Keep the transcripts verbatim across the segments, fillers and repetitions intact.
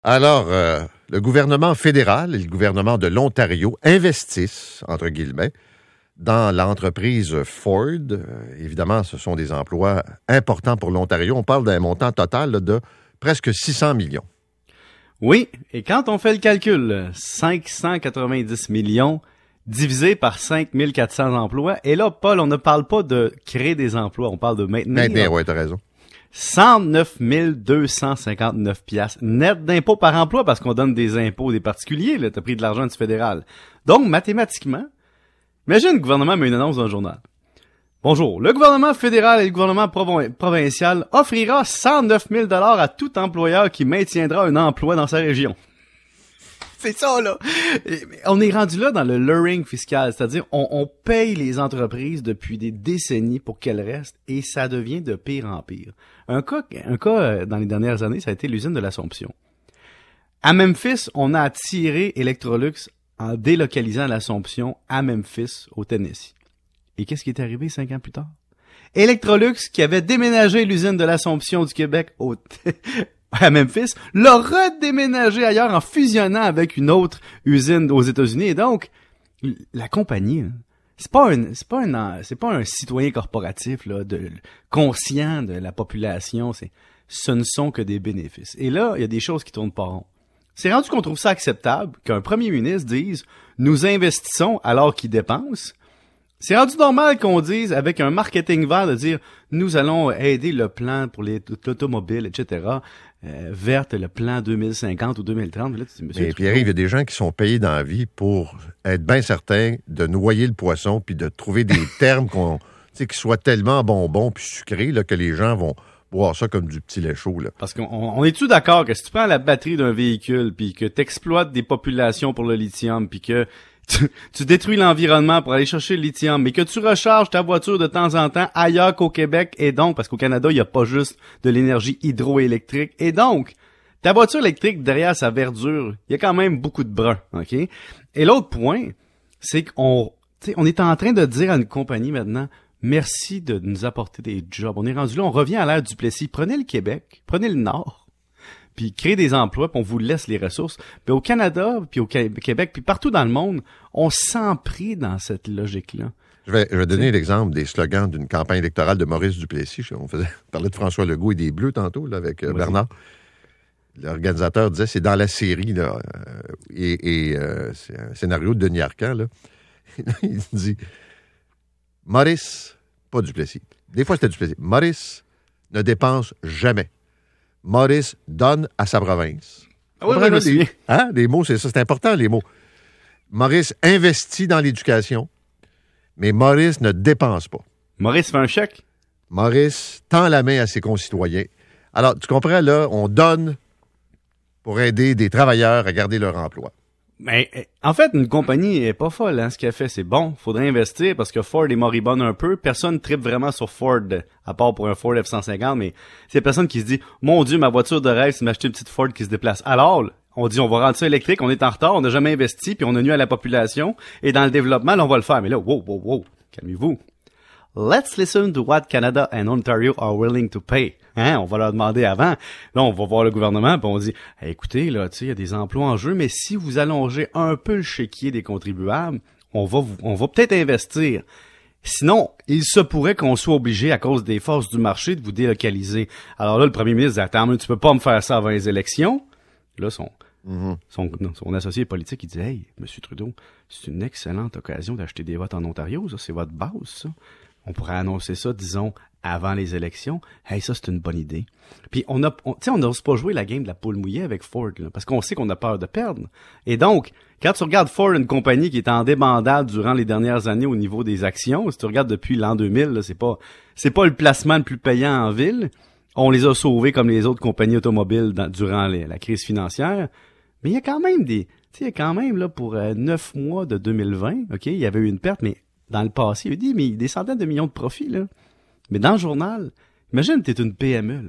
Alors, euh, le gouvernement fédéral et le gouvernement de l'Ontario investissent, entre guillemets, dans l'entreprise Ford. Euh, évidemment, ce sont des emplois importants pour l'Ontario. On parle d'un montant total là, de presque six cents millions. Oui, et quand on fait le calcul, cinq cent quatre-vingt-dix millions divisé par cinq mille quatre cents emplois, et là, Paul, on ne parle pas de créer des emplois, on parle de maintenir. Maintenir, oui, t'as raison. cent neuf mille deux cent cinquante-neuf piastres net d'impôts par emploi parce qu'on donne des impôts des particuliers, là, t'as pris de l'argent du fédéral. Donc, mathématiquement, imagine le gouvernement met une annonce dans le journal. Bonjour, le gouvernement fédéral et le gouvernement provo- provincial offrira cent neuf mille dollars à tout employeur qui maintiendra un emploi dans sa région. C'est ça, là. On est rendu là dans le luring fiscal, c'est-à-dire on, on paye les entreprises depuis des décennies pour qu'elles restent et ça devient de pire en pire. Un cas, un cas dans les dernières années, ça a été l'usine de l'Assomption. À Memphis, on a attiré Electrolux en délocalisant l'Assomption à Memphis, au Tennessee. Et qu'est-ce qui est arrivé cinq ans plus tard? Electrolux, qui avait déménagé l'usine de l'Assomption du Québec au à Memphis, l'a redéménagé ailleurs en fusionnant avec une autre usine aux États-Unis. Et donc, la compagnie, hein, c'est pas un, c'est pas un, c'est pas un citoyen corporatif là, de conscient de la population. C'est, ce ne sont que des bénéfices. Et là, il y a des choses qui tournent pas rond. C'est rendu qu'on trouve ça acceptable qu'un premier ministre dise « nous investissons alors qu'il dépense ». C'est rendu normal qu'on dise, avec un marketing vert, de dire « nous allons aider le plan pour les l'automobile, et cetera Euh, verte, le plan deux mille cinquante ou deux mille trente. » Là, tu dis, Monsieur Mais Pierre-Yves, il y a des gens qui sont payés dans la vie pour être bien certains de noyer le poisson puis de trouver des termes qu'on, tu sais, qui soient tellement bonbons puis sucrés là, que les gens vont boire ça comme du petit lait chaud. Là. Parce qu'on on est-tu d'accord que si tu prends la batterie d'un véhicule puis que tu exploites des populations pour le lithium puis que Tu, tu détruis l'environnement pour aller chercher le lithium, mais que tu recharges ta voiture de temps en temps ailleurs qu'au Québec, et donc, parce qu'au Canada, il n'y a pas juste de l'énergie hydroélectrique, et donc, ta voiture électrique, derrière sa verdure, il y a quand même beaucoup de brun, OK? Et l'autre point, c'est qu'on tu sais, on est en train de dire à une compagnie maintenant, merci de nous apporter des jobs. On est rendu là, on revient à l'ère du Duplessis. Prenez le Québec, prenez le Nord, puis créer des emplois, puis on vous laisse les ressources. Puis au Canada, puis au Québec, puis partout dans le monde, on s'en prie dans cette logique-là. Je vais, je vais donner l'exemple des slogans d'une campagne électorale de Maurice Duplessis. On faisait parler de François Legault et des Bleus tantôt là, avec euh, Bernard. L'organisateur disait, c'est dans la série, là, euh, et, et euh, c'est un scénario de Denis Arcand, là. Il dit, Maurice, pas Duplessis, des fois c'était Duplessis, Maurice ne dépense jamais. Maurice donne à sa province. Ah oui, oui, je me souviens. Hein? Les mots, c'est ça, c'est important, les mots. Maurice investit dans l'éducation, mais Maurice ne dépense pas. Maurice fait un chèque. Maurice tend la main à ses concitoyens. Alors, tu comprends, là, on donne pour aider des travailleurs à garder leur emploi. Mais en fait, une compagnie est pas folle, hein. Ce qu'elle fait, c'est bon, faudrait investir parce que Ford est moribonde un peu. Personne tripe vraiment sur Ford, à part pour un Ford F cent cinquante, mais c'est personne qui se dit « Mon Dieu, ma voiture de rêve, c'est m'acheter une petite Ford qui se déplace. » Alors, on dit « On va rendre ça électrique, on est en retard, on n'a jamais investi, puis on a nuit à la population. Et dans le développement, là, on va le faire. » Mais là, wow, wow, wow, calmez-vous. Let's listen to what Canada and Ontario are willing to pay. Hein, on va leur demander avant. Là, on va voir le gouvernement, puis on dit hey, écoutez, là, tu sais, il y a des emplois en jeu, mais si vous allongez un peu le chéquier des contribuables, on va vous, on va peut-être investir. Sinon, il se pourrait qu'on soit obligé, à cause des forces du marché, de vous délocaliser. Alors là, le premier ministre dit attends, mais tu peux pas me faire ça avant les élections. Là, son Mm-hmm. Son, non, son associé politique, il dit « Hey, M. Trudeau, c'est une excellente occasion d'acheter des votes en Ontario, ça, c'est votre base, ça. On pourrait annoncer ça, disons, avant les élections. Hey, ça, c'est une bonne idée. » Puis, on a, on, tu sais, on n'ose pas jouer la game de la poule mouillée avec Ford, là, parce qu'on sait qu'on a peur de perdre. Et donc, quand tu regardes Ford, une compagnie qui est en débandade durant les dernières années au niveau des actions, si tu regardes depuis l'an deux mille, là, c'est pas, c'est pas le placement le plus payant en ville. On les a sauvés comme les autres compagnies automobiles dans, durant les, la crise financière. Mais il y a quand même des, tu sais, il y a quand même, là, pour euh, neuf mois de deux mille vingt, OK, il y avait eu une perte, mais dans le passé, il y a eu des, des centaines de millions de profits, là. Mais dans le journal, imagine, t'es une P M E, là.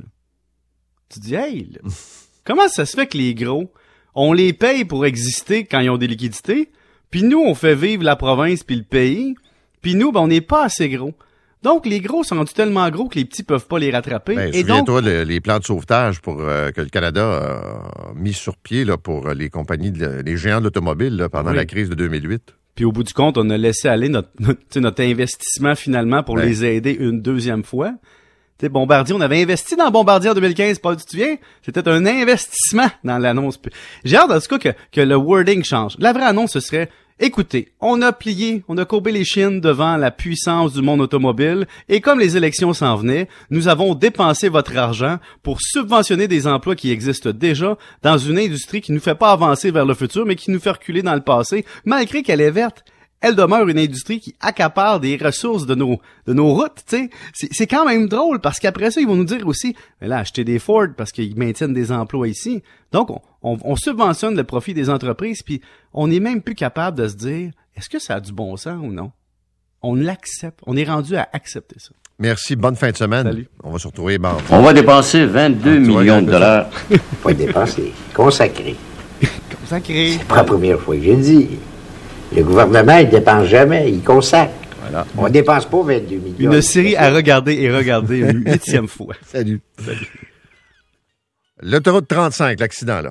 Tu te dis, hey, là, comment ça se fait que les gros, on les paye pour exister quand ils ont des liquidités, puis nous, on fait vivre la province puis le pays, puis nous, ben, on n'est pas assez gros. Donc, les gros sont rendus tellement gros que les petits peuvent pas les rattraper. Ben, et donc, souviens-toi, le, les plans de sauvetage pour euh, que le Canada a mis sur pied là, pour les compagnies, de, les géants de l'automobile là, pendant oui. la crise de deux mille huit. Puis au bout du compte, on a laissé aller notre, notre, notre investissement finalement pour ben. les aider une deuxième fois. T'sais, Bombardier, on avait investi dans Bombardier en deux mille quinze, Paul, tu te souviens? C'était un investissement dans l'annonce. J'ai hâte, en tout cas, que, que le wording change. La vraie annonce, ce serait, écoutez, on a plié, on a courbé les chines devant la puissance du monde automobile, et comme les élections s'en venaient, nous avons dépensé votre argent pour subventionner des emplois qui existent déjà dans une industrie qui nous fait pas avancer vers le futur, mais qui nous fait reculer dans le passé, malgré qu'elle est verte. Elle demeure une industrie qui accapare des ressources de nos de nos routes, tu sais. C'est, c'est quand même drôle parce qu'après ça, ils vont nous dire aussi, mais là, achetez des Ford parce qu'ils maintiennent des emplois ici. Donc, on, on, on subventionne le profit des entreprises, puis on n'est même plus capable de se dire, est-ce que ça a du bon sens ou non? On l'accepte. On est rendu à accepter ça. Merci. Bonne fin de semaine. Salut. On va se retrouver mardi. On va dépenser vingt-deux ah, millions de dollars. Pas dépenser, consacrer. Consacrer. C'est pas la première fois que j'ai dit. Le gouvernement, il dépense jamais, il consacre. Voilà. On dépense pas vingt-deux millions. Une série à regarder et regarder une huitième fois. Salut. Salut. L'autoroute trente-cinq, l'accident, là.